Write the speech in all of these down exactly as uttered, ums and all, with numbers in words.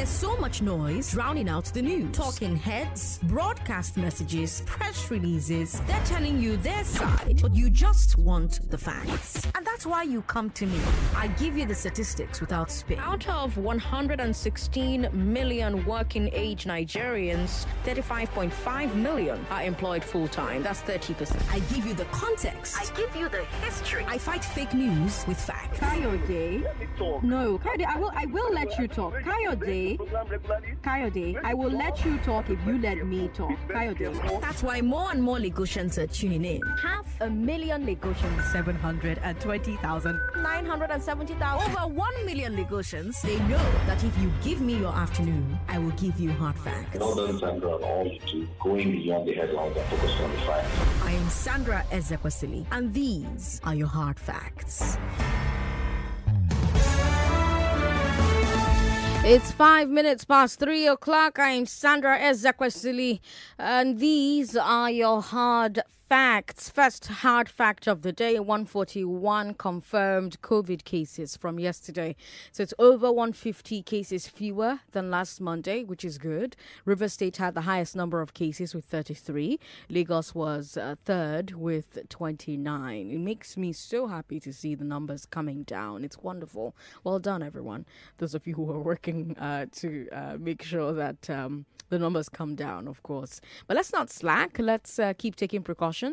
There's so much noise drowning out the news. Talking heads, broadcast messages, press releases. They're telling you their side, but you just want the facts. And that's why you come to me. I give you the statistics without spin. Out of one hundred sixteen million working age Nigerians, thirty-five point five million are employed full-time. That's thirty percent. I give you the context. I give you the history. I fight fake news with facts. Kayode. No, Kayode, I will I will let you talk. Kayode. Kayode, I will let you talk if you let me talk. Kayode. That's why more and more Lagosians are tuning in. Half a million Lagosians. seven hundred twenty thousand. nine hundred seventy thousand. Over one million Lagosians. They know that if you give me your afternoon, I will give you hard facts. Well done, Sandra, on all you do, going beyond the headlines and focusing on the facts. I am Sandra Ezekwesili, and these are your hard facts. It's five minutes past three o'clock. I'm Sandra Ezekwesili, and these are your hard facts. First hard fact of the day, one forty-one confirmed COVID cases from yesterday. So it's over one hundred fifty cases fewer than last Monday, which is good. River State had the highest number of cases with thirty-three. Lagos was uh, third with twenty-nine. It makes me so happy to see the numbers coming down. It's wonderful. Well done, everyone. Those of you who are working uh, to uh, make sure that um, the numbers come down, of course. But let's not slack. Let's uh, keep taking precautions.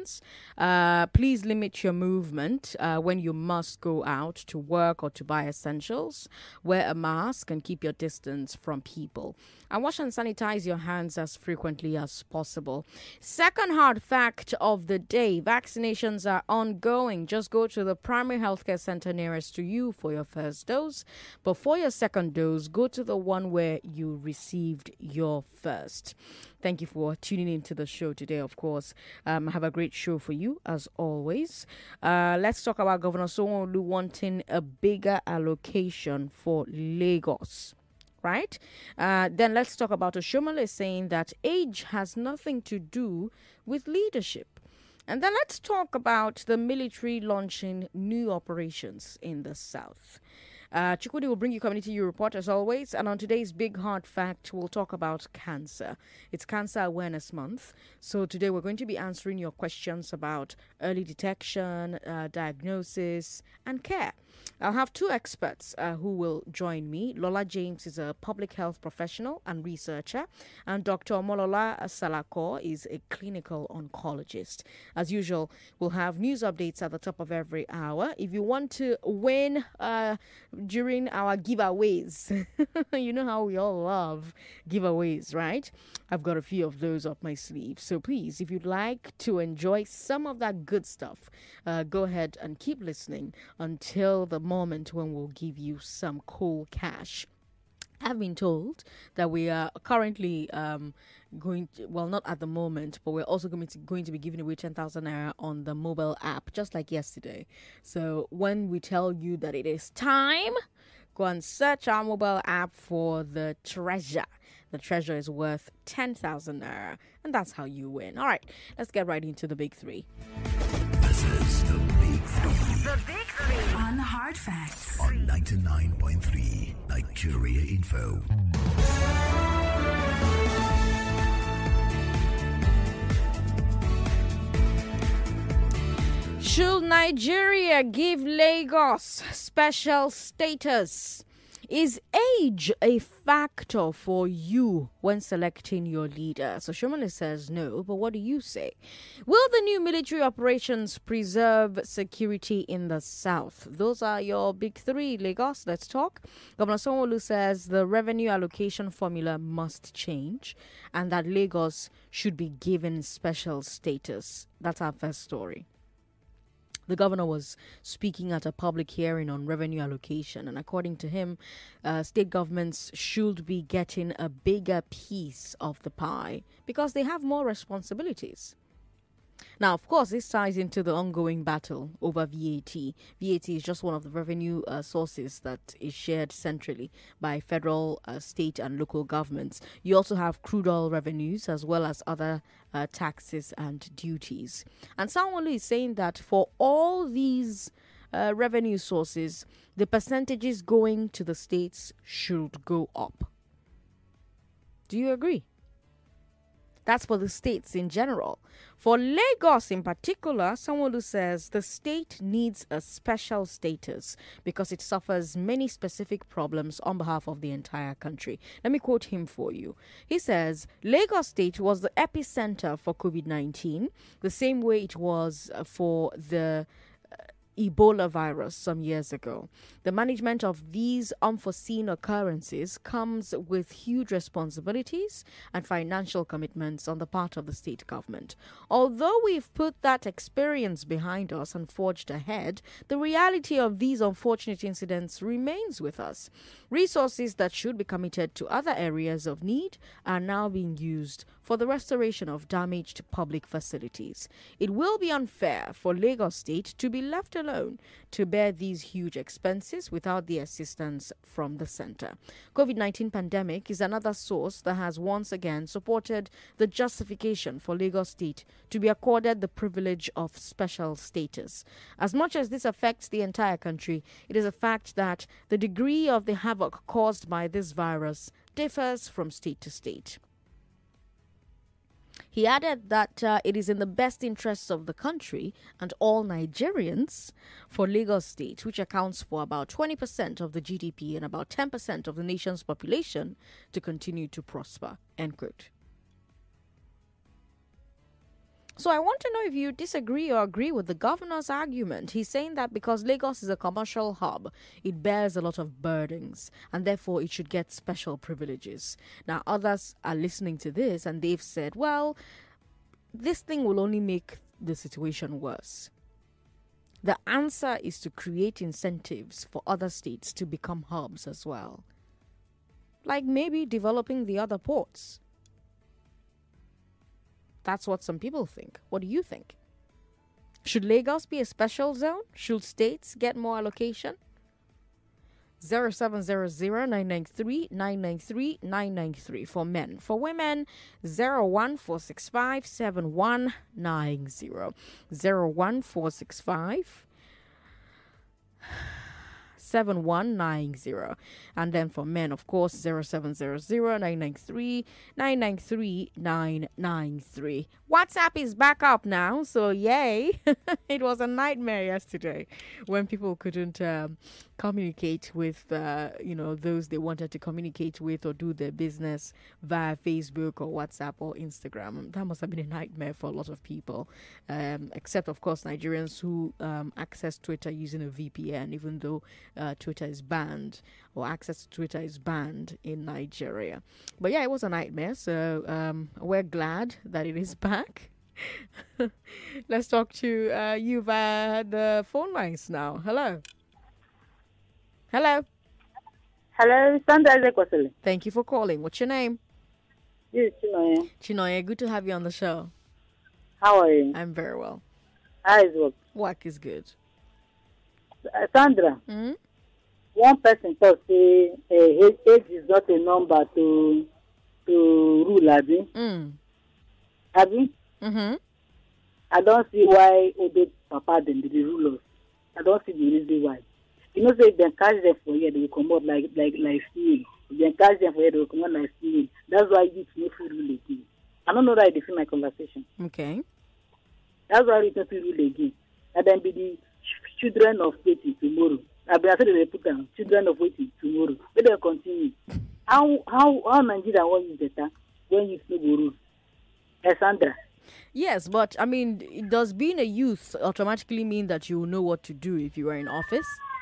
Uh, please limit your movement uh, when you must go out to work or to buy essentials. Wear a mask and keep your distance from people. And wash and sanitize your hands as frequently as possible. Second hard fact of the day, vaccinations are ongoing. Just go to the primary healthcare center nearest to you for your first dose. But for your second dose, go to the one where you received your first. Thank you for tuning into the show today, of course. Um, I have a great show for you, as always. Uh, let's talk about Governor Sanwo-Olu wanting a bigger allocation for Lagos. Right? Uh, then let's talk about Oshomole saying that age has nothing to do with leadership. And then let's talk about the military launching new operations in the south. Uh, Chukwudi will bring you Community U Report as always. And on today's Big Hard Fact, we'll talk about cancer. It's Cancer Awareness Month. So today we're going to be answering your questions about early detection, uh, diagnosis, and care. I'll have two experts uh, who will join me. Lola James is a public health professional and researcher, and Doctor Omolola Salako is a clinical oncologist. As usual, we'll have news updates at the top of every hour. If you want to win uh, during our giveaways, you know how we all love giveaways, right? I've got a few of those up my sleeve. So please, if you'd like to enjoy some of that good stuff, uh, go ahead and keep listening until the moment when we'll give you some cool cash. I've been told that we are currently um, going to, well, not at the moment, but we're also going to, going to be giving away ten thousand naira on the mobile app, just like yesterday. So when we tell you that it is time, go and search our mobile app for the treasure. The treasure is worth ten thousand naira, and that's how you win. All right, let's get right into the big three. This is the Big Three. The Big Three. On Hard Facts. On ninety-nine point three Nigeria Info. Should Nigeria give Lagos special status? Is age a factor for you when selecting your leader? So Shomole says no, but what do you say? Will the new military operations preserve security in the south? Those are your big three. Lagos, let's talk. Governor Sanwo-Olu says the revenue allocation formula must change and that Lagos should be given special status. That's our first story. The governor was speaking at a public hearing on revenue allocation, and according to him, uh, state governments should be getting a bigger piece of the pie because they have more responsibilities. Now, of course, this ties into the ongoing battle over V A T. V A T is just one of the revenue uh, sources that is shared centrally by federal, uh, state, and local governments. You also have crude oil revenues as well as other uh, taxes and duties. And Sanwo-Olu is saying that for all these uh, revenue sources, the percentages going to the states should go up. Do you agree? That's for the states in general. For Lagos in particular, someone who says the state needs a special status because it suffers many specific problems on behalf of the entire country. Let me quote him for you. He says, Lagos State was the epicenter for COVID nineteen, the same way it was for the Ebola virus some years ago. The management of these unforeseen occurrences comes with huge responsibilities and financial commitments on the part of the state government. Although we've put that experience behind us and forged ahead, the reality of these unfortunate incidents remains with us. Resources that should be committed to other areas of need are now being used for the restoration of damaged public facilities. It will be unfair for Lagos State to be left alone to bear these huge expenses without the assistance from the center. COVID nineteen pandemic is another source that has once again supported the justification for Lagos State to be accorded the privilege of special status. As much as this affects the entire country, it is a fact that the degree of the havoc caused by this virus differs from state to state. He added that uh, it is in the best interests of the country and all Nigerians for Lagos State, which accounts for about twenty percent of the G D P and about ten percent of the nation's population, to continue to prosper. End quote. So I want to know if you disagree or agree with the governor's argument. He's saying that because Lagos is a commercial hub, it bears a lot of burdens and therefore it should get special privileges. Now, others are listening to this and they've said, well, this thing will only make the situation worse. The answer is to create incentives for other states to become hubs as well. Like maybe developing the other ports. That's what some people think. What do you think? Should Lagos be a special zone? Should states get more allocation? zero seven zero zero nine nine three nine nine three nine nine three for men. For women, zero one four six five seven one nine zero. zero one four six five seven one nine zero. And then for men, of course, zero seven zero zero nine nine three nine nine three nine nine three. WhatsApp is back up now, so yay. It was a nightmare yesterday when people couldn't um, communicate with, uh, you know, those they wanted to communicate with or do their business via Facebook or WhatsApp or Instagram. That must have been a nightmare for a lot of people, um, except, of course, Nigerians who um, access Twitter using a V P N, even though uh, Twitter is banned or access to Twitter is banned in Nigeria. But yeah, it was a nightmare, so um, we're glad that it is back. Let's talk to uh, you via the phone lines now. Hello. Hello. Hello, Sandra Ezekwesili. Thank you for calling. What's your name? This is Chinoye. Chinoye, good to have you on the show. How are you? I'm very well. How is work? Work is good. Uh, Sandra, Mm-hmm. one person thought say uh, age is not a number to to rule, Abi. Mm. Abi? Mm-hmm. I don't see why Odo Papa then did the rulers. I don't see the reason why. You know, say if they catch them for here, they will come out like like like steel. If they catch them for here, they will come out like steel. That's why youth no free rule again. I don't know that I define my conversation. Okay. That's why it's not free rule again. And then be the ch- children of waiting tomorrow. I be I said they put down children of waiting tomorrow. Let them continue. How how how Nigeria want you better when you no go rule? Sandra. Yes, but I mean, does being a youth automatically mean that you will know what to do if you are in office?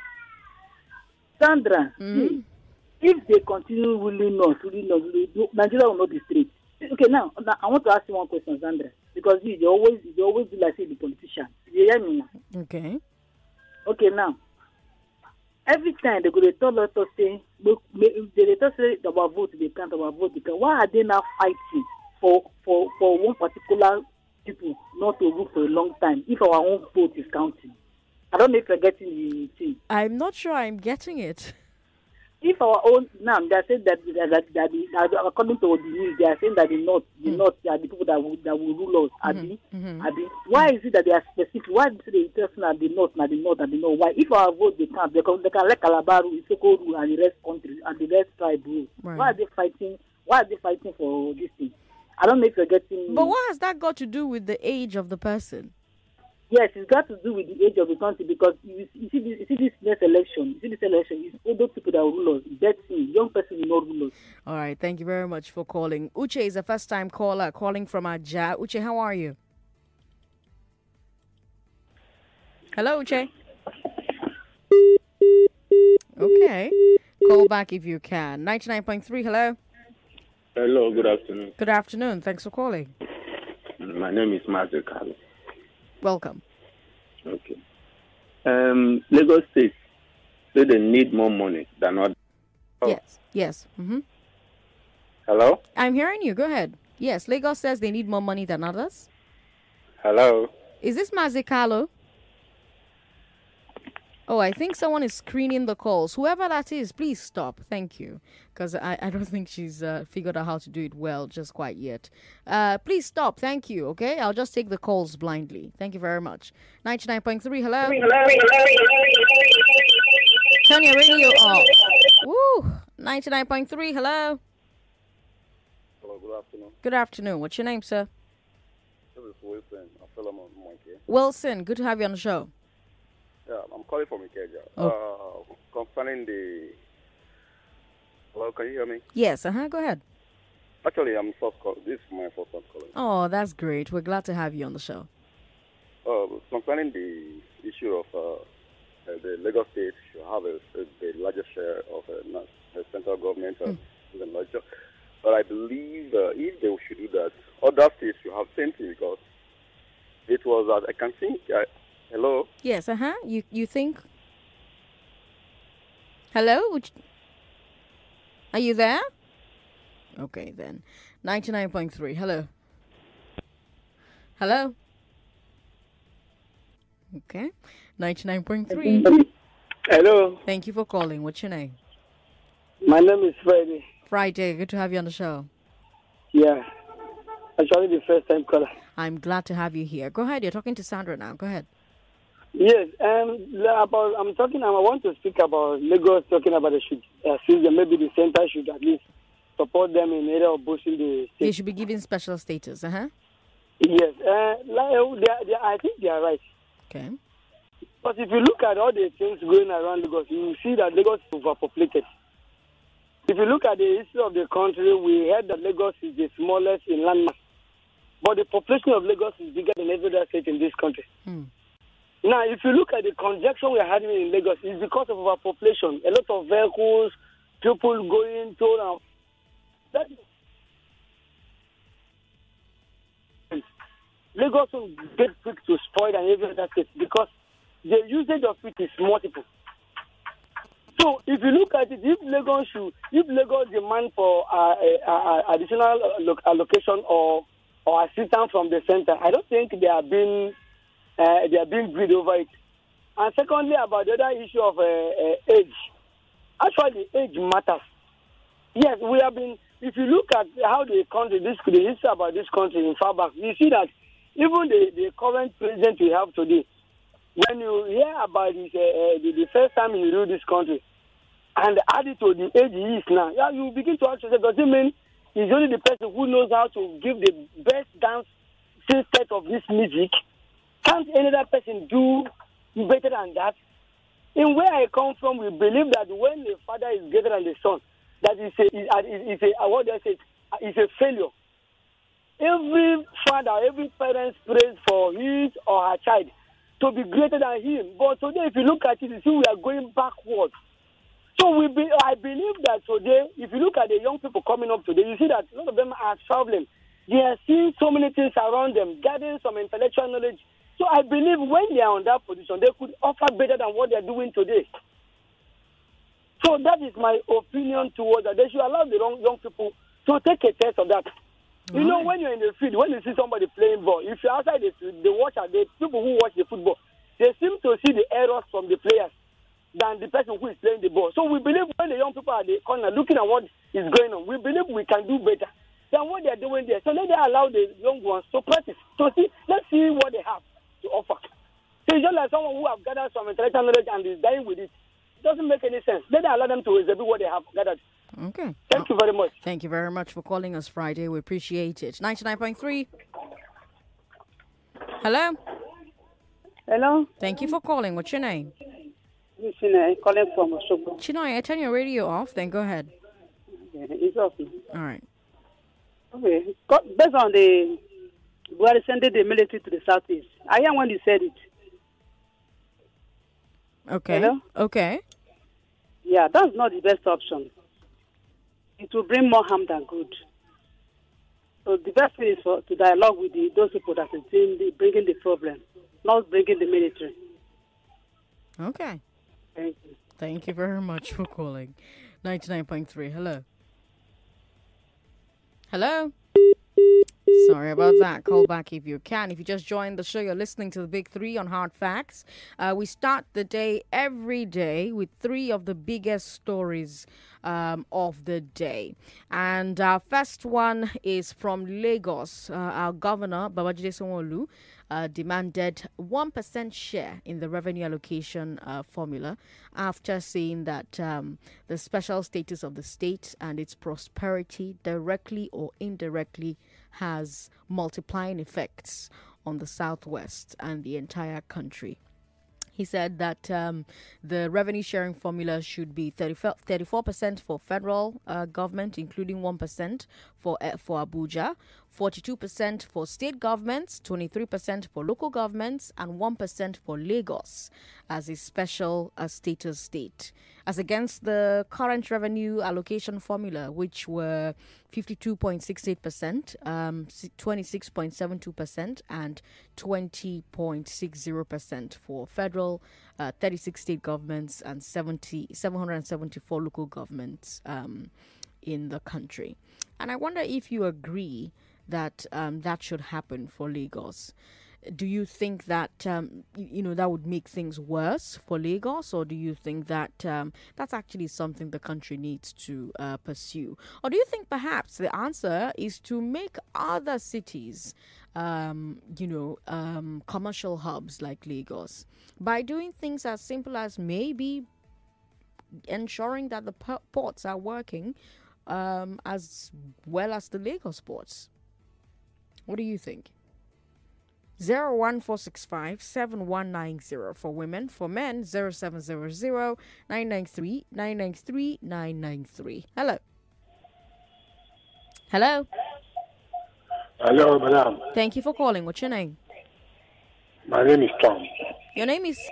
Sandra, Mm. see, if they continue ruling us, ruling us, ruling, Nigeria will not be straight. Okay, now, now I want to ask you one question, Sandra, because you they always they always do like say the politician. You hear me now? Okay. Okay, now, every time they go to tell us to say, look, they they tell say about vote they can't about vote they can't. Why are they now fighting for for for one particular people not to vote for a long time if our own vote is counting? I don't know if you're getting the thing. I'm not sure I'm getting it. If our own now they are saying that that, that, that, the, that according to the news they are saying that the north the Mm. north are the people that will that will rule us. Abi, mhm. Abi, why is it that they are specific? Why is it they interested at the north, not the north, and the north? Why? If our vote they can't, they can they can let Calabar rule, Isoko rule, and the rest country and the rest tribe rule. Right. Why are they fighting Why are they fighting for this thing? I don't know if you're getting. But what has that got to do with the age of the person? Yes, it's got to do with the age of the country because you, you see this, you see this next election, you see this election, it's older people that will rule us. That's it. Young person will not rule us. All right, thank you very much for calling. Uche is a first-time caller calling from Aja. Uche, how are you? Hello, Uche. Okay, call back if you can. ninety-nine point three, hello. Hello, good afternoon. Good afternoon. Thanks for calling. My name is Master Carlos. Welcome. Okay. Um, Lagos State say they need more money than others. Oh. Yes. Yes. Mm-hmm. Hello? I'm hearing you. Go ahead. Yes, Lagos says they need more money than others. Hello? Is this Mazikalo? Oh, I think someone is screening the calls. Whoever that is, please stop. Thank you. Because I, I don't think she's uh, figured out how to do it well just quite yet. Uh, please stop. Thank you. Okay? I'll just take the calls blindly. Thank you very much. ninety-nine point three, hello? Turn your radio off. Woo! ninety-nine point three, hello? Hello, good afternoon. Good afternoon. What's your name, sir? This is Wilson. I'm Solomon Monkey. Wilson, good to have you on the show. Yeah, I'm calling from Ikeja. Oh. Uh, concerning the... Hello, can you hear me? Yes, uh-huh, go ahead. Actually, I'm first call. This is my first time calling. Oh, that's great. We're glad to have you on the show. Uh, concerning the issue of uh, uh, the Lagos State should have a, a, the largest share of uh, not, the central government uh, mm. the larger. But I believe uh, if they should do that, other states should have same thing because it was, uh, I can think... Uh, Hello? Yes, uh-huh. You you think? Hello? Would you... Are you there? Okay, then. ninety-nine point three. Hello? Hello? Okay. ninety-nine point three. Hello. Thank you for calling. What's your name? My name is Friday. Friday. Good to have you on the show. Yeah. Actually, the first time caller. I'm glad to have you here. Go ahead. You're talking to Sandra now. Go ahead. Yes, um, about I'm talking. I want to speak about Lagos. Talking about the should uh, maybe the center should at least support them in area of boosting the state. They should be given special status. Uh huh. Yes, uh, like, they are, they are, I think they are right. Okay. But if you look at all the things going around Lagos, you see that Lagos is overpopulated. If you look at the history of the country, we heard that Lagos is the smallest in landmass, but the population of Lagos is bigger than every other state in this country. Hmm. Now, if you look at the congestion we're having in Lagos, it's because of our population. A lot of vehicles, people going to and that Lagos will get quick to spoil and every other state because the usage of it is multiple. So, if you look at it, if Lagos should, if Lagos demand for uh, uh, uh, additional allocation or or assistance from the center, I don't think they are being Uh, they are being greedy over it. And secondly, about the other issue of uh, uh, age. Actually, age matters. Yes, we have been, if you look at how the country, this, the history about this country in far back, you see that even the, the current president we have today, when you hear about this, uh, uh, the, the first time he ruled this country, and add it to the age he is now, yeah, you begin to ask yourself, does it mean he's only the person who knows how to give the best dance set of this music? Can't any other person do better than that? In where I come from, we believe that when the father is greater than the son, that is a, is a, what do I say, is a failure. Every father, every parent prays for his or her child to be greater than him. But today, if you look at it, you see we are going backwards. So we be, I believe that today, if you look at the young people coming up today, you see that a lot of them are traveling. They are seeing so many things around them, gathering some intellectual knowledge. So I believe when they are on that position, they could offer better than what they are doing today. So that is my opinion towards that. They should allow the young, young people to take a test of that. You know, when you're in the field, when you see somebody playing ball, if you're outside the field, the watcher, the people who watch the football, they seem to see the errors from the players than the person who is playing the ball. So we believe when the young people are at the corner looking at what is going on, we believe we can do better than what they are doing there. So let them allow the young ones to practice. So see, let's see what they have to offer. So it's just like someone who have gathered some intellectual knowledge and is dying with it. It doesn't make any sense. Let them allow them to exhibit what they have gathered. Okay. Thank you very much. Thank you very much for calling us Friday. We appreciate it. ninety-nine point three. Hello. Hello. Thank you for calling. What's your name? This is Chinai calling from Osogbo. Chinai, turn your radio off, then go ahead. Yeah, it's off. All right. Okay. Based on the Buhari sending the military to the southeast, I am when you said it. Okay. Hello? Okay. Yeah, that's not the best option. It will bring more harm than good. So the best thing is for, to dialogue with the, those people that are the, bringing the problem, not bringing the military. Okay. Thank you. Thank you very much for calling. ninety-nine point three. Hello. Hello. Sorry about that. Call back if you can. If you just joined the show, you're listening to the Big Three on Hard Facts. Uh, we start the day every day with three of the biggest stories um, of the day. And our first one is from Lagos. Uh, our governor, Babajide Sanwo-Olu, uh, demanded one percent share in the revenue allocation uh, formula after saying that um, the special status of the state and its prosperity directly or indirectly has multiplying effects on the Southwest and the entire country. He said that um, the revenue sharing formula should be thirty-four percent for federal uh, government, including one percent for uh, for Abuja, forty-two percent for state governments, twenty-three percent for local governments, and one percent for Lagos as a special uh, status state, as against the current revenue allocation formula, which were fifty-two point six eight percent, um, twenty-six point seven two percent, and twenty point six zero percent for federal, uh, thirty-six state governments, and seventy, seven hundred seventy-four local governments um, in the country. And I wonder if you agree that um, that should happen for Lagos. Do you think that, um, you know, that would make things worse for Lagos, or do you think that um, that's actually something the country needs to uh, pursue? Or do you think perhaps the answer is to make other cities, um, you know, um, commercial hubs like Lagos, by doing things as simple as maybe ensuring that the ports are working um, as well as the Lagos ports? What do you think? zero one four six five seven one nine zero for women. For men, zero seven zero zero nine nine three nine nine three nine nine three. Hello. Hello. Hello, madam. Thank you for calling. What's your name? My name is Tom. Your name is?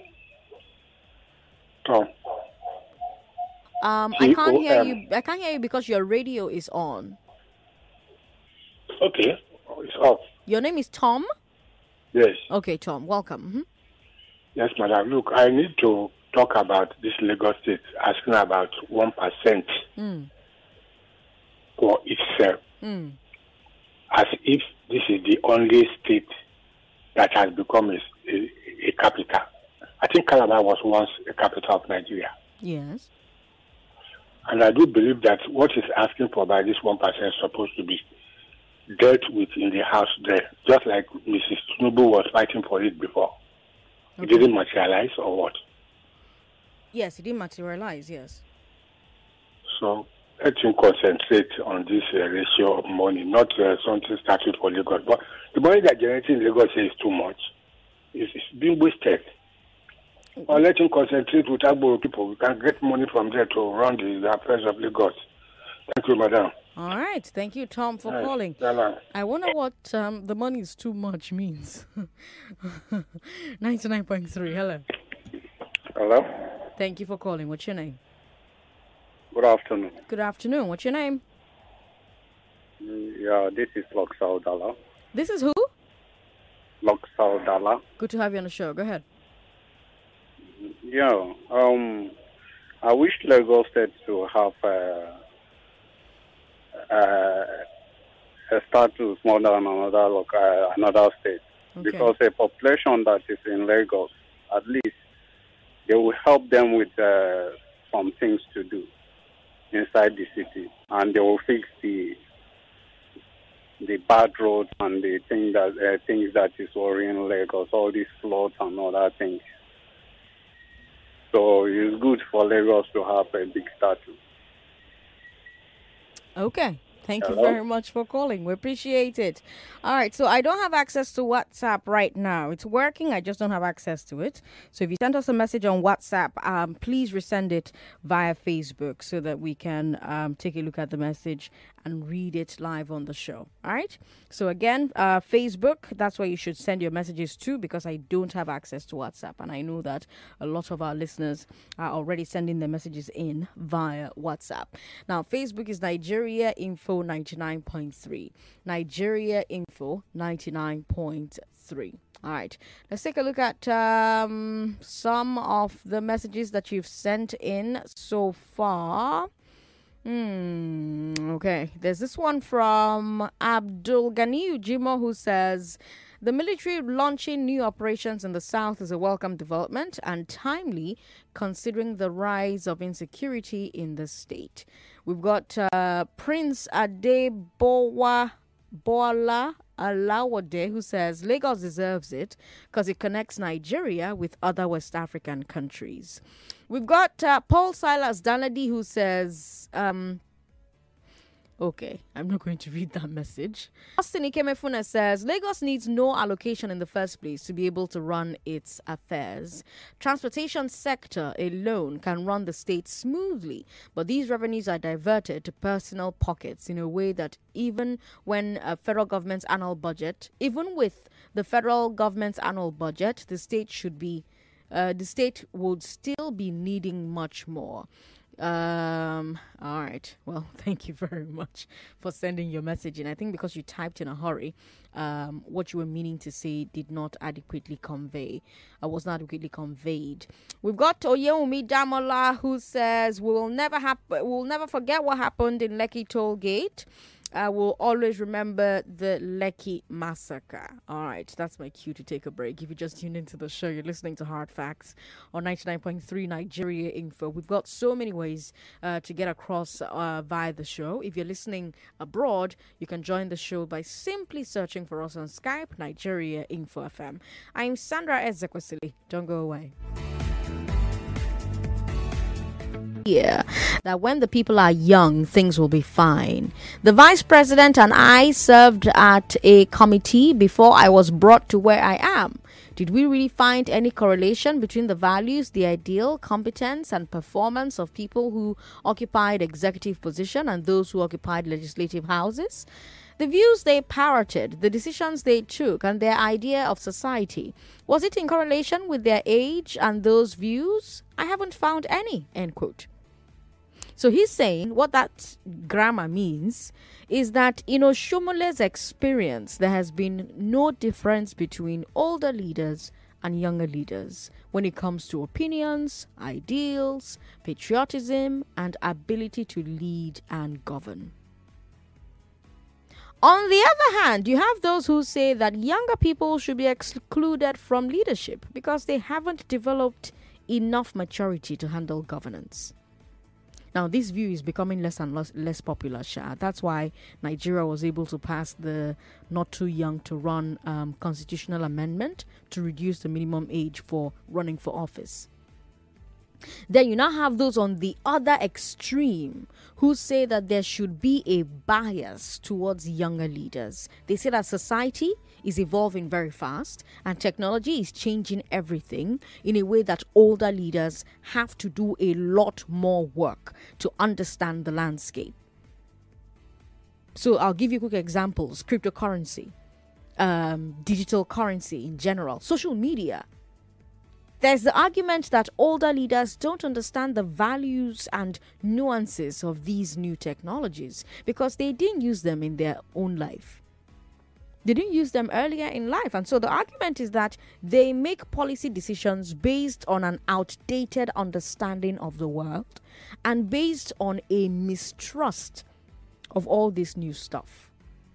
Tom. Um, I can't hear you. I can't hear you because your radio is on. Okay, it's off. Your name is Tom? Yes. Okay, Tom. Welcome. Mm-hmm. Yes, madam. Look, I need to talk about this Lagos State asking about one percent mm. for itself, mm. as if this is the only state that has become a, a, a capital. I think Calabar was once a capital of Nigeria. Yes. And I do believe that what is asking for by this one percent is supposed to be dealt with in the house there, just like Missus Tinubu was fighting for it before. Okay. It didn't materialize, or what? Yes, it didn't materialize, yes. So let him concentrate on this uh, ratio of money, not uh, something started for Lagos. But the money that generating in Lagos is too much. It's, it's being wasted. Mm-hmm. Or let him concentrate with Agboro people. We can get money from there to run the, the affairs of Lagos. Thank you, madam. All right. Thank you, Tom, for right. calling. Hello. I wonder what um, the money is too much means. ninety-nine point three. Hello. Hello. Thank you for calling. What's your name? Good afternoon. Good afternoon. What's your name? Yeah, this is Loxal Dala. This is who? Loxal Dala. Good to have you on the show. Go ahead. Yeah. Um, I wish Lagos State to have uh, uh, a status more than another local, uh, another state, okay. Because a population that is in Lagos, at least, they will help them with uh, some things to do inside the city, and they will fix the the bad roads and the thing that uh, things that is worrying Lagos, all these floods and other things. So it's good for Lagos to have a big status. Okay. Thank Hello? you very much for calling. We appreciate it. All right. So I don't have access to WhatsApp right now. It's working. I just don't have access to it. So if you send us a message on WhatsApp, um, please resend it via Facebook so that we can um, take a look at the message and read it live on the show. All right. So again, uh, Facebook, that's where you should send your messages to, because I don't have access to WhatsApp. And I know that a lot of our listeners are already sending their messages in via WhatsApp. Now, Facebook is Nigeria Info ninety-nine point three. Nigeria Info ninety-nine point three. All right, let's take a look at um, some of the messages that you've sent in so far. Hmm. Okay. There's this one from Abdul Ghani Ujimo who says, the military launching new operations in the south is a welcome development and timely considering the rise of insecurity in the state. We've got uh, Prince Adebowa Bola Alawade who says Lagos deserves it because it connects Nigeria with other West African countries. We've got uh, Paul Silas Danadi who says, um, okay, I'm not going to read that message. Austin Ikemefuna says, Lagos needs no allocation in the first place to be able to run its affairs. Transportation sector alone can run the state smoothly, but these revenues are diverted to personal pockets in a way that even when a federal government's annual budget, even with the federal government's annual budget, the state should be Uh, the state would still be needing much more. Um, all right. Well, thank you very much for sending your message in. I think because you typed in a hurry, um, what you were meaning to say did not adequately convey, uh, was not adequately conveyed. We've got Oyewumi Damola who says, we will never hap- we'll never forget what happened in Lekki Toll Gate. I will always remember the Lekki massacre. All right, that's my cue to take a break. If you just tuned into the show, you're listening to Hard Facts on ninety-nine point three Nigeria Info. We've got so many ways uh, to get across uh, via the show. If you're listening abroad, you can join the show by simply searching for us on Skype, Nigeria Info F M. I'm Sandra Ezekwesili. Don't go away. Yeah, that when the people are young, things will be fine. The vice president and I served at a committee before I was brought to where I am. Did we really find any correlation between the values, the ideal, competence, and performance of people who occupied executive position and those who occupied legislative houses? The views they parroted, the decisions they took, and their idea of society, was it in correlation with their age and those views? I haven't found any, end quote. So he's saying what that grammar means is that in Oshomole's experience, there has been no difference between older leaders and younger leaders when it comes to opinions, ideals, patriotism, and ability to lead and govern. On the other hand, you have those who say that younger people should be excluded from leadership because they haven't developed enough maturity to handle governance. Now, this view is becoming less and less, less popular, Sha. That's why Nigeria was able to pass the not too young to run um, constitutional amendment to reduce the minimum age for running for office. Then you now have those on the other extreme who say that there should be a bias towards younger leaders. They say that society is evolving very fast and technology is changing everything in a way that older leaders have to do a lot more work to understand the landscape. So I'll give you quick examples. Cryptocurrency, um, digital currency in general, social media. There's the argument that older leaders don't understand the values and nuances of these new technologies because they didn't use them in their own life. They didn't use them earlier in life. And so the argument is that they make policy decisions based on an outdated understanding of the world and based on a mistrust of all this new stuff.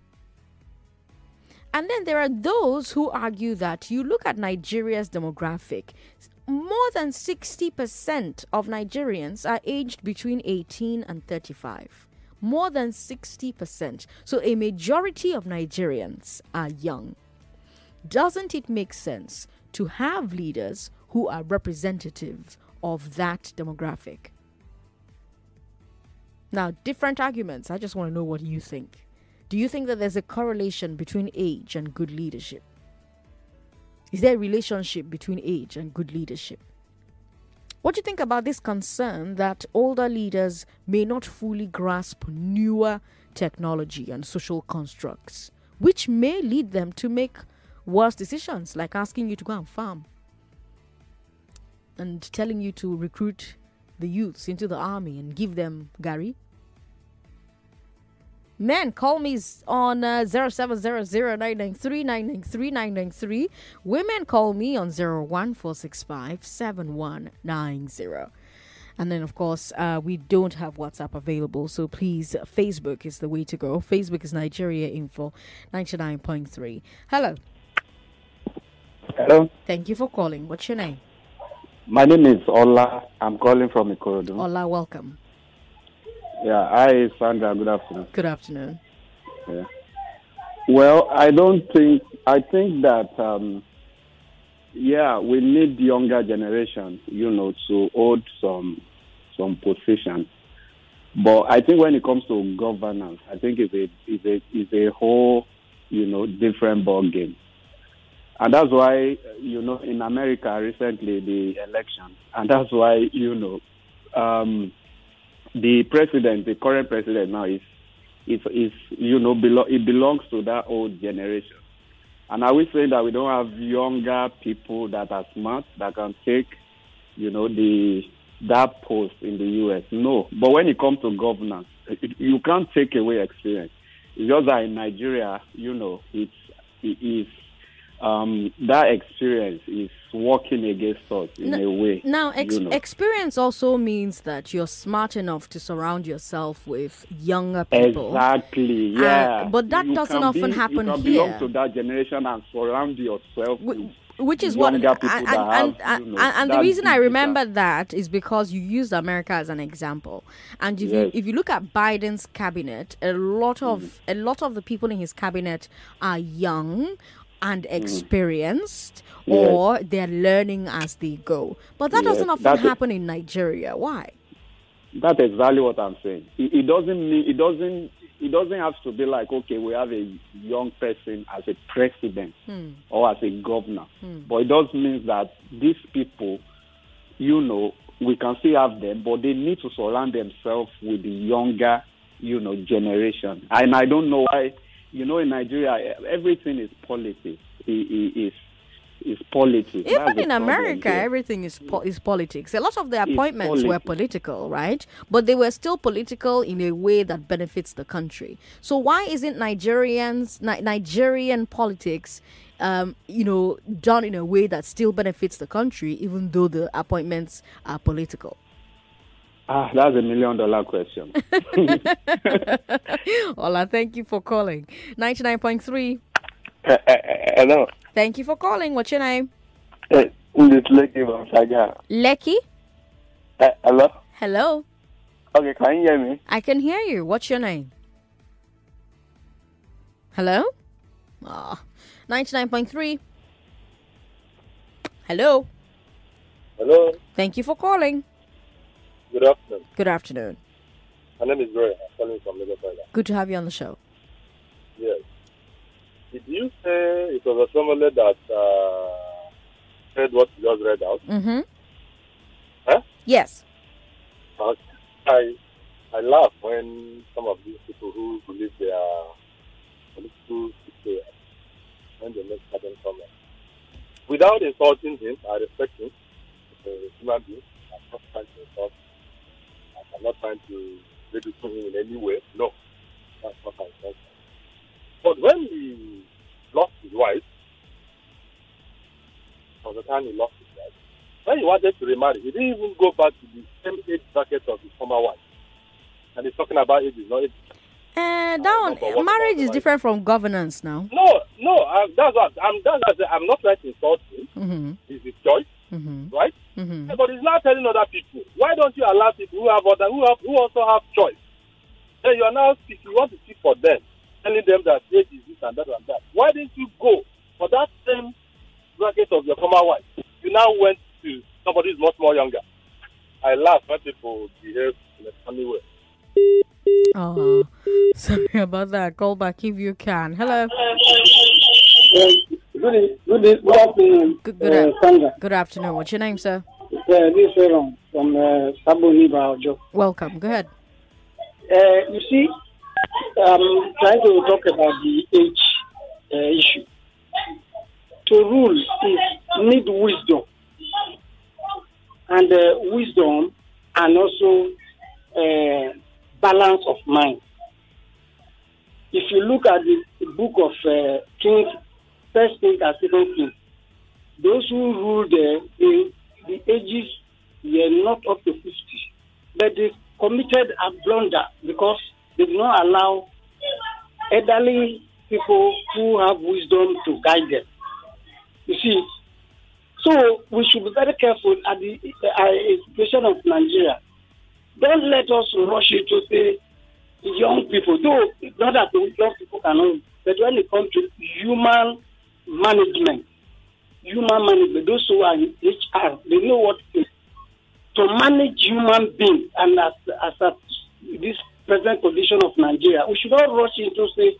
And then there are those who argue that you look at Nigeria's demographic, more than sixty percent of Nigerians are aged between eighteen and thirty-five. More than sixty percent. So a majority of Nigerians are young. Doesn't it make sense to have leaders who are representative of that demographic? Now, different arguments. I just want to know what you think. Do you think that there's a correlation between age and good leadership? Is there a relationship between age and good leadership? What do you think about this concern that older leaders may not fully grasp newer technology and social constructs, which may lead them to make worse decisions, like asking you to go and farm and telling you to recruit the youths into the army and give them Gary? Men, call me on uh, zero seven zero zero nine nine three nine nine three nine nine three. Women, call me on zero one four six five seven one nine zero. And then, of course, uh, we don't have WhatsApp available, so please, Facebook is the way to go. Facebook is Nigeria Info ninety-nine point three. Hello. Hello. Thank you for calling. What's your name? My name is Ola. I'm calling from Ikorodu. Ola, welcome. Yeah, hi, Sandra. Good afternoon. Good afternoon. Yeah. Well, I don't think, I think that, um, yeah, we need younger generation, you know, to hold some some positions. But I think when it comes to governance, I think it's a, it's a, it's a whole, you know, different ball game. And that's why, you know, in America recently, the election, and that's why, you know, um, the president, the current president now is, is, is you know, belo- it belongs to that old generation. And I will say that we don't have younger people that are smart, that can take, you know, the that post in the U S. No. But when it comes to governance, it, you can't take away experience. It's just that in Nigeria, you know, it's, it is, um, that experience is working against us in now, a way. Now, ex- you know. experience also means that you're smart enough to surround yourself with younger people. Exactly, yeah. Uh, but that you doesn't often be, happen you can here. belong to that generation and surround yourself with Which is what, and, people and, that and, have, you know, and, and the that reason I digital. remember that is because you used America as an example. And if Yes. you if you look at Biden's cabinet, a lot of Mm. a lot of the people in his cabinet are young and experienced, Yes. or they're learning as they go. But that Yes, doesn't often that is- happen in Nigeria. Why? That's exactly what I'm saying. It, it doesn't mean it doesn't it doesn't have to be like, okay, we have a young person as a president Hmm. or as a governor. Hmm. But it does mean that these people, you know, we can still have them, but they need to surround themselves with the younger, you know, generation. And I don't know why, you know, in Nigeria, everything is politics. It, it, it's, it's politics. That's Even the in problem America, here. everything is po- is politics. A lot of the It's appointments were politics. political, right? But they were still political in a way that benefits the country. So why isn't Nigerians Ni- Nigerian politics, um, you know, done in a way that still benefits the country, even though the appointments are political? Ah, that's a million dollar question. Ola, thank you for calling. ninety-nine point three. Uh, uh, hello. Thank you for calling. What's your name? Uh, it's Lekki from Saga. Lecky? Uh, hello. Hello. Okay, can you hear me? I can hear you. What's your name? Hello? Ah, ninety-nine point three. Hello. Hello. Thank you for calling. Good afternoon. Good afternoon. My name is Roy. I'm calling from Lagos Island. Good to have you on the show. Yes. Did you say it was a somebody that uh, said what you just read out? Mm-hmm. Huh? Yes. Uh, I I laugh when some of these people who believe they are political people, when they make certain comments. Without insulting him, I respect him. He's a human being. I'm not trying to insult him. I'm not trying to ridicule him in any way. No. That's not my intention. But when he lost his wife, from the time he lost his wife, when he wanted to remarry, he didn't even go back to the same age bracket of his former wife. And he's talking about age is not age. Uh, that one, marriage is different from governance now. No, no, uh, that's what I'm. That's what I'm not trying to insult him. Mm-hmm. It's his choice, Mm-hmm. right? Mm-hmm. But he's not telling other people. Why don't you allow people who have other, who have, who also have choice? Then you are now speaking. You want to speak for them, telling them that age is this and that and that. Why didn't you go for that same bracket of your former wife? You now went to somebody who's much more younger. I laugh when people behave in a funny way. Oh, sorry about that. Call back if you can. Hello. Uh, good, good, good afternoon, Good, good, uh, af- Sandra. good afternoon. What's your name, sir? Uh, this is Aaron from uh, Saboni Baojo. Welcome. Go ahead. Uh, you see, I'm trying to talk about the age uh, issue. To rule is need wisdom, and uh, wisdom, and also uh, balance of mind. If you look at the, the book of uh, Kings, First Kings and Second Kings, those who ruled there, the, the ages were not up to fifty, but they committed a blunder because they did not allow elderly people who have wisdom to guide them. You see, so we should be very careful at the uh, situation of Nigeria. Don't let us rush into say young people, though not that the young people cannot, but when it comes to human management, human management, those who are in H R, they know what it is to manage human beings. And as as at this present condition of Nigeria, we should not rush into say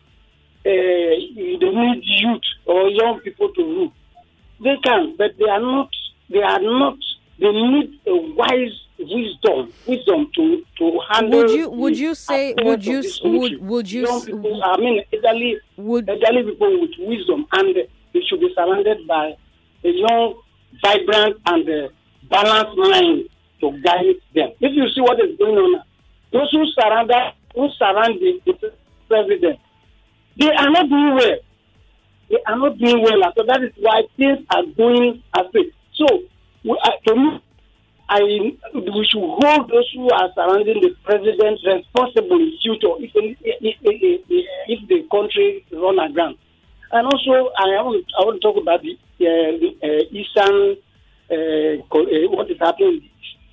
uh, they need youth or young people to rule. They can, but they are not. They are not. They need a wise wisdom, wisdom to to handle. Would you would you say would you would would you young people, I mean elderly would elderly people with wisdom, and they should be surrounded by a young, vibrant, and uh, balanced mind to guide them. If you see what is going on now, those who surround who surround the, the president, they are not doing well. They are not doing well, so that is why things are going astray. So, we, uh, to me, I we should hold those who are surrounding the president responsible in future if, if, if, if, if the country run aground. And also, I want I want to talk about the, uh, the uh, Eastern uh, uh, what is happening.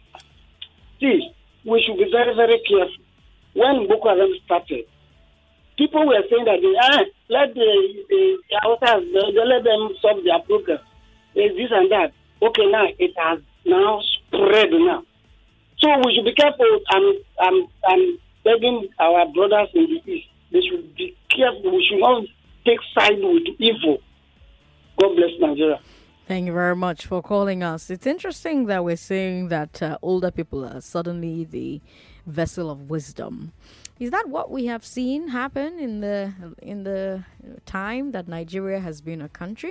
See, we should be very very careful. When Boko Haram started, people were saying that they, ah, let the, the Hausas, they let them solve their problem. There's this and that. Okay, now it has now spread now. So we should be careful. I'm, I'm, I'm begging our brothers in the East. They should be careful. We should not take side with evil. God bless Nigeria. Thank you very much for calling us. It's interesting that we're saying that uh, older people are suddenly the vessel of wisdom. Is that what we have seen happen in the in the time that Nigeria has been a country?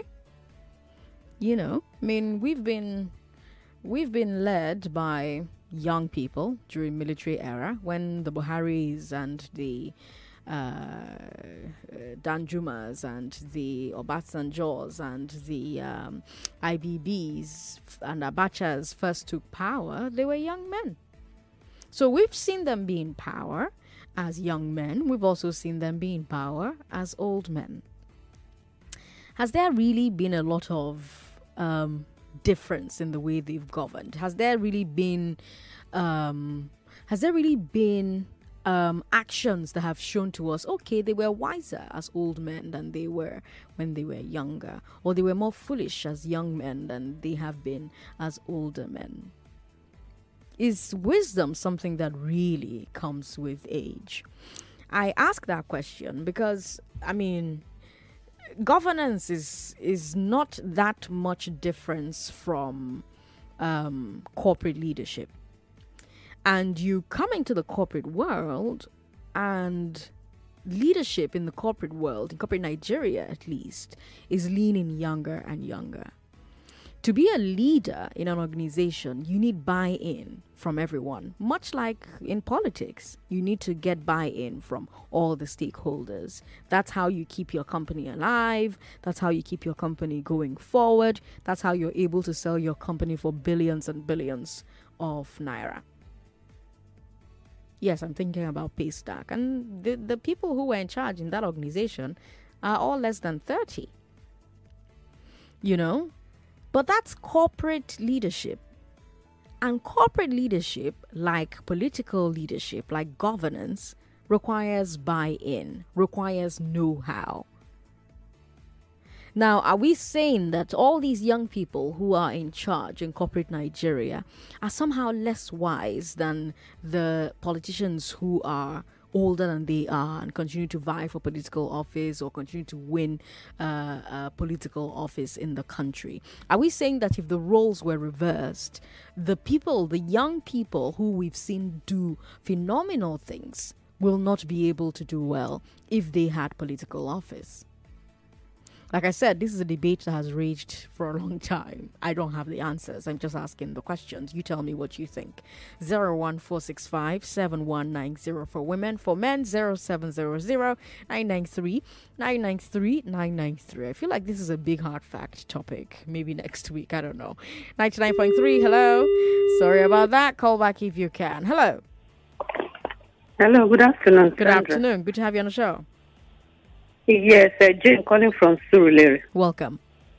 You know, I mean, we've been we've been led by young people during military era when the Buharis and the uh, Danjumas and the Obasanjos and the um, I B Bs and Abachas first took power. They were young men. So we've seen them be in power as young men. We've also seen them be in power as old men. Has there really been a lot of um, difference in the way they've governed? Has there really been, um, has there really been um, actions that have shown to us, okay, they were wiser as old men than they were when they were younger, or they were more foolish as young men than they have been as older men? Is wisdom something that really comes with age? I ask that question because, I mean, governance is is not that much difference from um, corporate leadership. And you come into the corporate world, and leadership in the corporate world, in corporate Nigeria at least, is leaning younger and younger. To be a leader in an organization, you need buy-in from everyone. Much like in politics, you need to get buy-in from all the stakeholders. That's how you keep your company alive. That's how you keep your company going forward. That's how you're able to sell your company for billions and billions of naira. Yes, I'm thinking about Paystack. And the, the people who were in charge in that organization are all less than thirty. You know? But that's corporate leadership. And corporate leadership, like political leadership, like governance, requires buy-in, requires know-how. Now, are we saying that all these young people who are in charge in corporate Nigeria are somehow less wise than the politicians who are older than they are and continue to vie for political office or continue to win uh, uh, political office in the country? Are we saying that if the roles were reversed, the people, the young people who we've seen do phenomenal things will not be able to do well if they had political office? Like I said, this is a debate that has raged for a long time. I don't have the answers. I'm just asking the questions. You tell me what you think. zero one four six five seven one nine zero for women. For men, zero seven zero zero nine nine three nine nine three nine nine three. I feel like this is a big hard fact topic. Maybe next week. I don't know. ninety-nine point three. Hello. Sorry about that. Call back if you can. Hello. Hello. Good afternoon. Good Sandra. afternoon. Good to have you on the show. Yes, uh, Jane calling from Surulere. Welcome.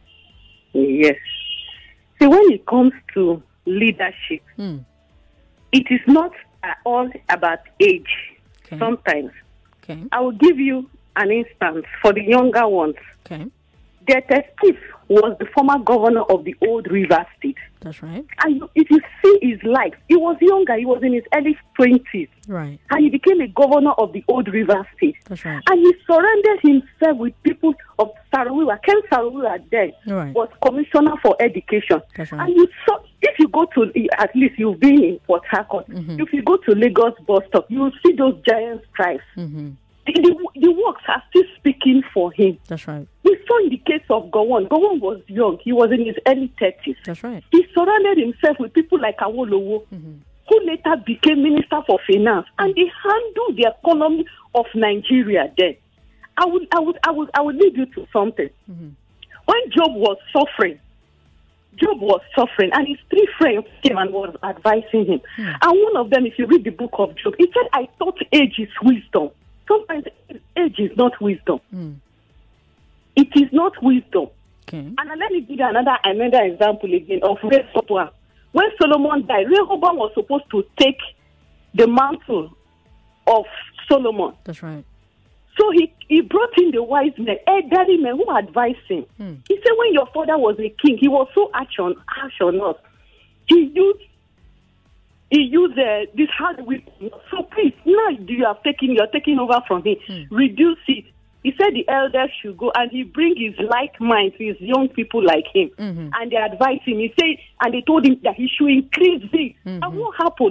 Yes. See, when it comes to leadership, mm. it is not at all about age. Okay. Sometimes. Okay. I will give you an instance for the younger ones. Okay. Dete Steve was the former governor of the old River State. That's right. And if you see his life, he was younger. He was in his early twenties. Right. And he became a governor of the old River State. That's right. And he surrounded himself with people of Sarawiwa. Ken Sarawiwa then Right. was commissioner for education. That's right. And you saw, if you go to, at least you've been in Port Harcourt, Mhm. if you go to Lagos bus stop, you will see those giant stripes. Mm-hmm. The, the, the works are still speaking for him. That's right. We saw in the case of Gowon. Gowon was young. He was in his early thirties. That's right. He surrounded himself with people like Awolowo, Mm-hmm. who later became Minister for Finance, and they handled the economy of Nigeria then. I would, I would, I would, I would lead you to something. Mm-hmm. When Job was suffering, Job was suffering, and his three friends came and was advising him. Mm. And one of them, if you read the book of Job, he said, "I thought age is wisdom. Sometimes age is not wisdom. Mm. It is not wisdom." Okay. And let me give you another another example again of Rehoboam. When Solomon died, Rehoboam was supposed to take the mantle of Solomon. That's right. So he, he brought in the wise men, elderly men who advised him. Mm. He said, when your father was a king, he was so harsh on, harsh on us. He used he used uh, this hard weapon. So please, now you are taking you are taking over from him. Mm. Reduce it. He said the elders should go, and he bring his like mind to his young people like him, Mm-hmm. and they advised him. He said, and they told him that he should increase this. Mm-hmm. And what happened?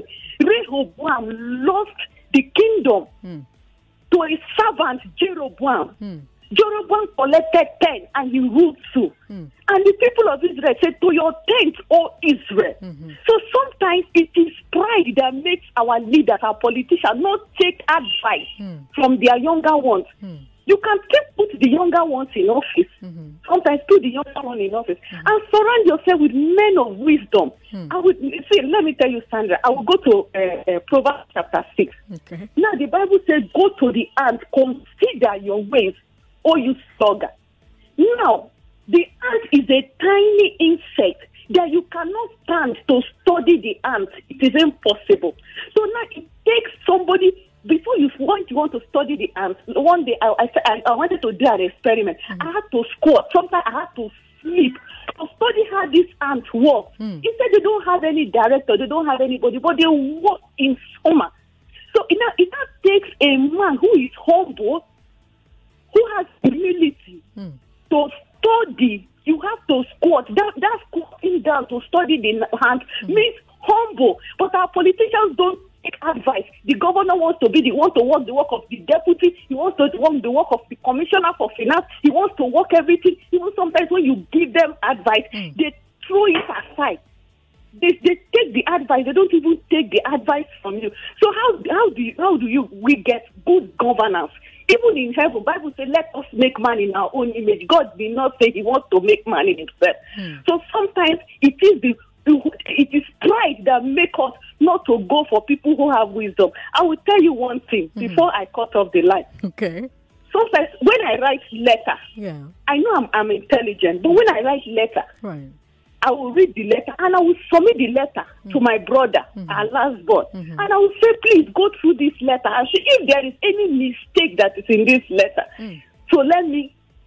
Rehoboam lost the kingdom Mm. to a servant, Jeroboam. Mm. Jeroboam collected ten, and he ruled two. Mm. And the people of Israel said, "To your tent, O Israel." Mm-hmm. So sometimes it is pride that makes our leaders, our politicians, not take advice Mm. from their younger ones. Mm. You can still put the younger ones in office. Mm-hmm. Sometimes put the younger one in office. And surround yourself with men of wisdom. Mm. I would see, let me tell you, Sandra, I will go to uh, uh, Proverbs chapter six. Okay. Now the Bible says, "Go to the ant, consider your ways, O you slugger." Now, the ant is a tiny insect that you cannot stand to study the ant. It is impossible. So now it takes somebody. Before you want you want to study the ants, one day I I, I wanted to do an experiment. Mm. I had to squat. Sometimes I had to sleep to study how this ant works. Mm. He said they don't have any director, they don't have anybody, but they work in summer. So it now it now takes a man who is humble, who has humility, Mm. to study. You have to squat. That that squatting down to study the hand mm. means humble. But our politicians don't take advice. The governor wants to be the one to work the work of the deputy. He wants to work the work of the commissioner for finance. He wants to work everything. Even sometimes when you give them advice, Mm. they throw it aside. They, they take the advice. They don't even take the advice from you. So how how do you, how do you we get good governance? Even in heaven, Bible says, "Let us make man in our own image." God did not say He wants to make man in Himself. Mm. So sometimes it is the it is pride that makes us not to go for people who have wisdom. I will tell you one thing mm. before I cut off the line. Okay. Sometimes when I write letter, Yeah. I know I'm, I'm intelligent, but when I write letter, Right. I will read the letter and I will submit the letter mm. to my brother, Mhm. our last born, Mhm. and I will say, "Please go through this letter and see if there is any mistake that is in this letter." Mm. So let me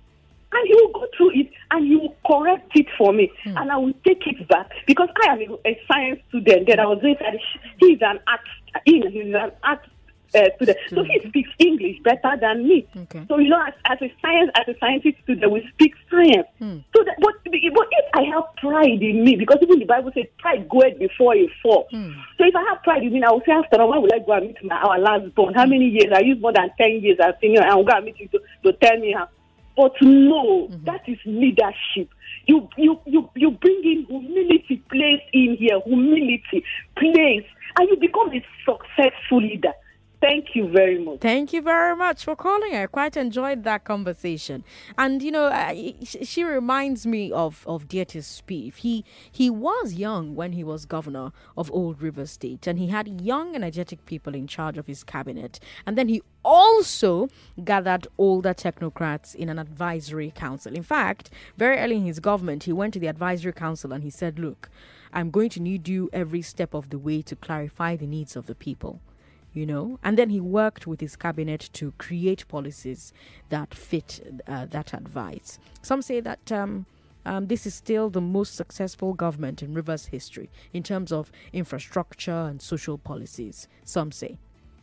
And you will go through it and you will correct it for me. Hmm. And I will take it back. Because I am a, a science student. Then I was doing that. He's an art, he's an art uh, student. So he speaks English better than me. Okay. So, you know, as, as a science, as a scientist student, we speak science. Hmm. So that, but, but if I have pride in me, because even the Bible says pride goeth before a fall. Hmm. So if I have pride in me, I will say, after all, why would I go and meet my, our last born? How many years? I used more than ten years as senior, and I'll go and meet you to, to tell me how. But no, mm-hmm. that is leadership. You, you, you, you bring in humility, place in here, humility, place, and you become a successful leader. Thank you very much. Thank you very much for calling. I quite enjoyed that conversation. And, you know, uh, she reminds me of, of Dietis Spieth. He, he was young when he was governor of Old River State, and he had young, energetic people in charge of his cabinet. And then he also gathered older technocrats in an advisory council. In fact, very early in his government, he went to the advisory council and he said, look, I'm going to need you every step of the way to clarify the needs of the people. You know, and then he worked with his cabinet to create policies that fit uh, that advice. Some say that um, um, this is still the most successful government in Rivers history in terms of infrastructure and social policies. Some say.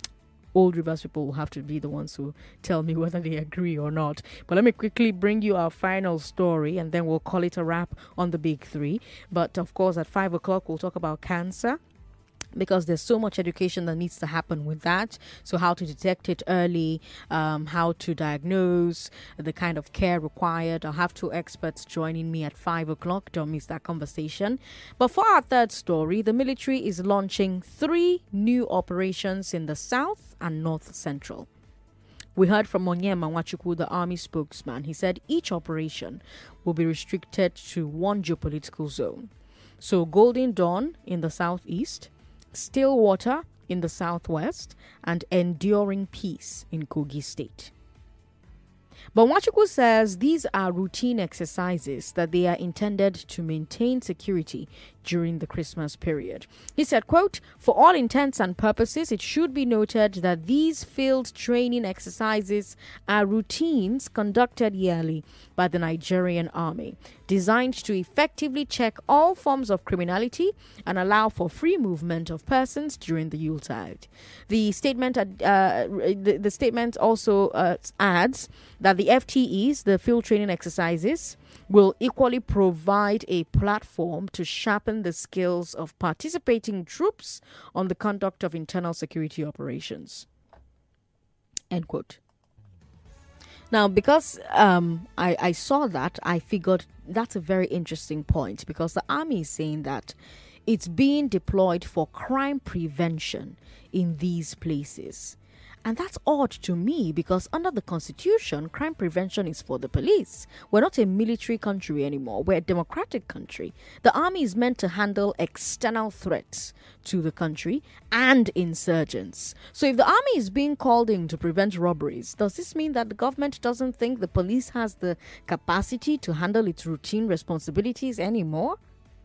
Old Rivers people will have to be the ones who tell me whether they agree or not. But let me quickly bring you our final story, and then we'll call it a wrap on the big three. But of course, at five o'clock, we'll talk about cancer, because there's so much education that needs to happen with that. So how to detect it early, um, how to diagnose, the kind of care required. I'll have two experts joining me at five o'clock. Don't miss that conversation. But for our third story, the military is launching three new operations in the South and North Central. We heard from Onyema Nwachukwu, the army spokesman. He said each operation will be restricted to one geopolitical zone. So Golden Dawn in the southeast, Stillwater in the southwest, and Enduring Peace in Kogi State. But Nwachukwu says these are routine exercises, that they are intended to maintain security during the Christmas period. He said, quote, for all intents and purposes, it should be noted that these field training exercises are routines conducted yearly by the Nigerian Army, designed to effectively check all forms of criminality and allow for free movement of persons during the Yuletide. The statement, uh, the, the statement also uh, adds that the F T Es, the field training exercises, will equally provide a platform to sharpen the skills of participating troops on the conduct of internal security operations. End quote. Now, because um, I, I saw that, I figured that's a very interesting point, because the army is saying that it's being deployed for crime prevention in these places. And that's odd to me, because under the Constitution, crime prevention is for the police. We're not a military country anymore. We're a democratic country. The army is meant to handle external threats to the country and insurgents. So if the army is being called in to prevent robberies, does this mean that the government doesn't think the police has the capacity to handle its routine responsibilities anymore?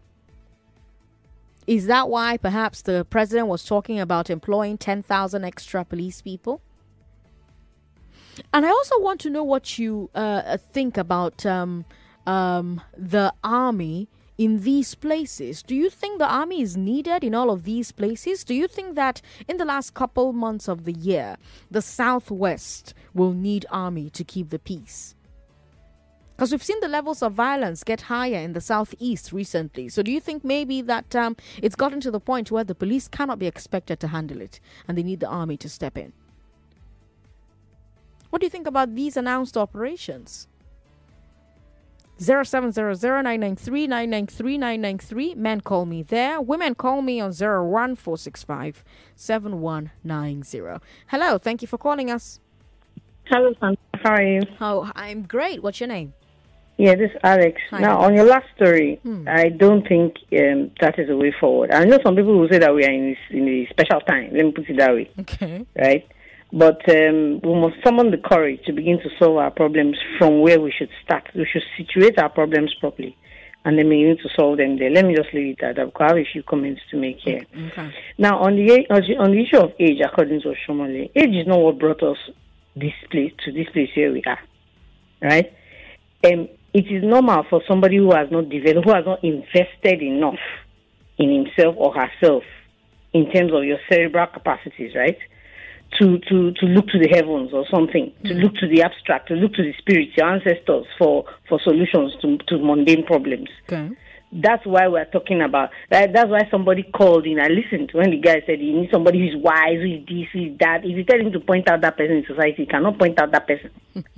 Is that why perhaps the president was talking about employing ten thousand extra police people? And I also want to know what you uh, think about um, um, the army in these places. Do you think the army is needed in all of these places? Do you think that in the last couple months of the year, the Southwest will need army to keep the peace? Because we've seen the levels of violence get higher in the southeast recently. So do you think maybe that um, it's gotten to the point where the police cannot be expected to handle it and they need the army to step in? What do you think about these announced operations? zero seven zero zero nine nine three nine nine three nine nine three. Men call me there. Women call me on zero one four six five seven one nine zero. Hello, thank you for calling us. Hello, Sandra. How are you? Oh, I'm great. What's your name? Yeah, this is Alex. Hi. Now, on your last story, Hmm. I don't think um, that is a way forward. I know some people will say that we are in, this, in a special time. Let me put it that way. Okay. Right? But um, we must summon the courage to begin to solve our problems from where we should start. We should situate our problems properly, and then we need to solve them there. Let me just leave it at that, because I have a few comments to make here. Okay. Now, on the on the issue of age, according to Oshomole, age is not what brought us this place to this place where we are, right? um, it is normal for somebody who has not developed, who has not invested enough in himself or herself in terms of your cerebral capacities, right? To, to, to look to the heavens or something, mm. to look to the abstract, to look to the spirits, your ancestors for, for solutions to, to mundane problems. Okay. That's why we're talking about, right? That's why somebody called in. I listened when the guy said you need somebody who's wise, who's this, who's that. If you tell him to point out that person in society, he cannot point out that person.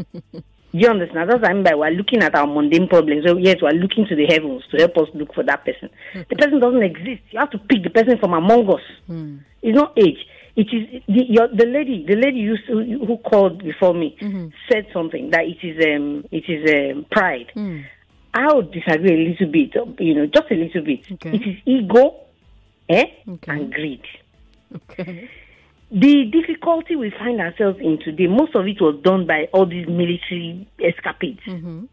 Do you understand? That's what I mean by we're looking at our mundane problems. So yes, we're looking to the heavens to help us look for that person. The person doesn't exist. You have to pick the person from among us. Mm. It's not age. It is the, your, the lady. The lady used to, who called before me mm-hmm. said something that it is um it is um, pride. Mm. I would disagree a little bit. You know, just a little bit. Okay. It is ego, eh, okay. and greed. Okay. The difficulty we find ourselves in today, most of it was done by all these military escapades. Mm-hmm.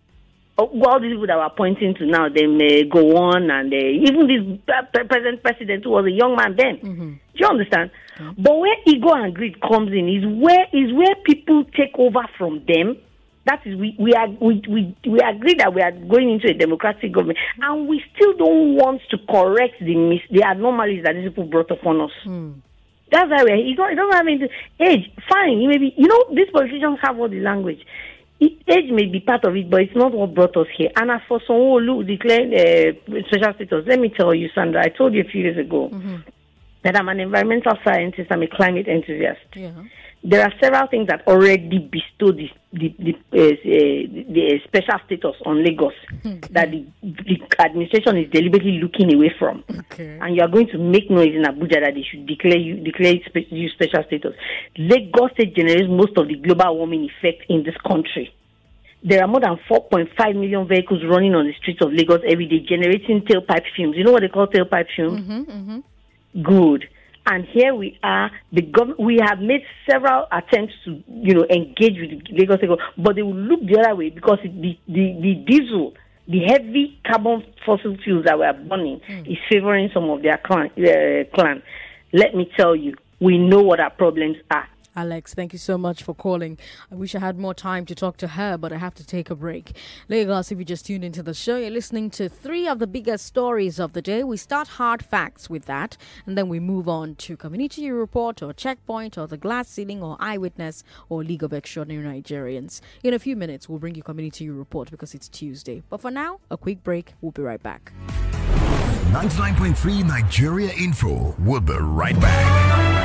All these people that we're pointing to now, they may go on, and uh, even this uh, present president who was a young man then. Mm-hmm. Do you understand? Mm-hmm. But where ego and greed comes in is where is where people take over from them. That is, we we, are, we we we agree that we are going into a democratic government, and we still don't want to correct the mis- the anomalies that these people brought upon us. Mm. That's why we're, you don't, you don't have any age. Fine, maybe you know these politicians have all the language. It, age may be part of it, but it's not what brought us here. And as for someone who declared uh, special status, let me tell you, Sandra, I told you a few years ago mm-hmm. that I'm an environmental scientist. I'm a climate enthusiast. Yeah. There are several things that already bestow the the, the, uh, uh, the special status on Lagos okay. that the, the administration is deliberately looking away from. Okay. And you are going to make noise in Abuja that they should declare you declare you special status. Lagos State generates most of the global warming effect in this country. There are more than four point five million vehicles running on the streets of Lagos every day, generating tailpipe fumes. You know what they call tailpipe fumes? Mm-hmm, mm-hmm. Good. And here we are. The government. We have made several attempts to, you know, engage with the Lagos State, but they will look the other way because the the, the diesel, the heavy carbon fossil fuels that we are burning, mm. is favoring some of their clan, uh, clan. Let me tell you, we know what our problems are. Alex, thank you so much for calling. I wish I had more time to talk to her, but I have to take a break. Lagos, if you just tuned into the show, you're listening to three of the biggest stories of the day. We start hard facts with that, and then we move on to Community Report or Checkpoint or The Glass Ceiling or Eyewitness or League of Extraordinary Nigerians. In a few minutes, we'll bring you Community Report because it's Tuesday. But for now, a quick break. We'll be right back. ninety-nine point three Nigeria Info. We'll be right back.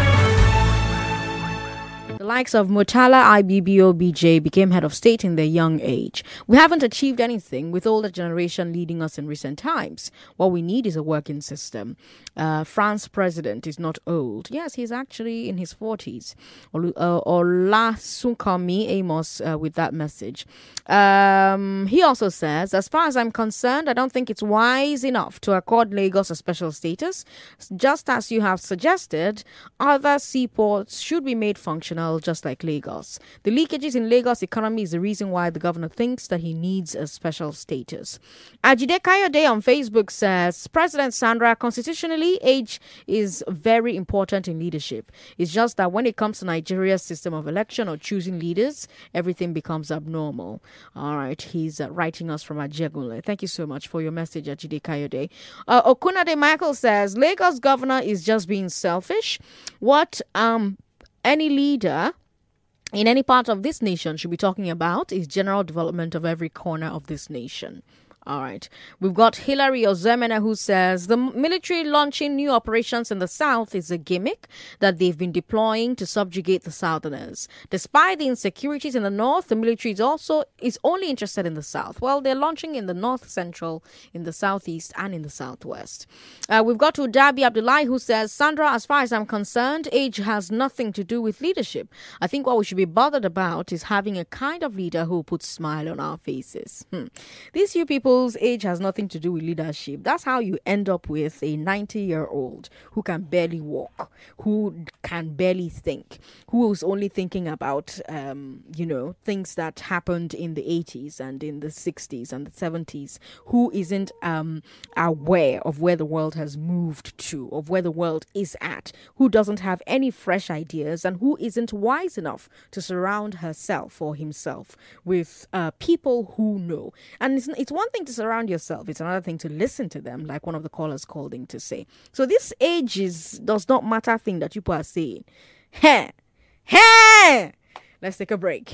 The likes of Murtala I B B O B J became head of state in their young age. We haven't achieved anything with older generation leading us in recent times. What we need is a working system. Uh, France's president is not old. Yes, he's actually in his forties. Olasunkami Amos uh, with that message. Um, he also says, as far as I'm concerned, I don't think it's wise enough to accord Lagos a special status. Just as you have suggested, other seaports should be made functional just like Lagos. The leakages in Lagos economy is the reason why the governor thinks that he needs a special status. Ajide Kayode on Facebook says, President Sandra, constitutionally, age is very important in leadership. It's just that when it comes to Nigeria's system of election or choosing leaders, everything becomes abnormal. All right, he's uh, writing us from Ajegunle. Thank you so much for your message, Ajide Kayode. Uh, Okunade Michael says, Lagos governor is just being selfish. What um any leader in any part of this nation should be talking about is general development of every corner of this nation. All right. We've got Hilary Ozemena who says the military launching new operations in the south is a gimmick that they've been deploying to subjugate the southerners. Despite the insecurities in the north, the military is also is only interested in the south. Well, they're launching in the north central, in the southeast, and in the southwest. Uh, we've got Udabi Abdullahi who says, Sandra, as far as I'm concerned, age has nothing to do with leadership. I think what we should be bothered about is having a kind of leader who puts smile on our faces. Hmm. These few people people's age has nothing to do with leadership. That's how you end up with a ninety-year-old who can barely walk, who can barely think, who is only thinking about, um, you know, things that happened in the eighties and in the sixties and the seventies, who isn't um, aware of where the world has moved to, of where the world is at, who doesn't have any fresh ideas, and who isn't wise enough to surround herself or himself with uh, people who know. And it's, it's one thing to surround yourself, it's another thing to listen to them, like one of the callers called in to say. So this age is, does not matter thing that people are saying. Hey, hey! Let's take a break.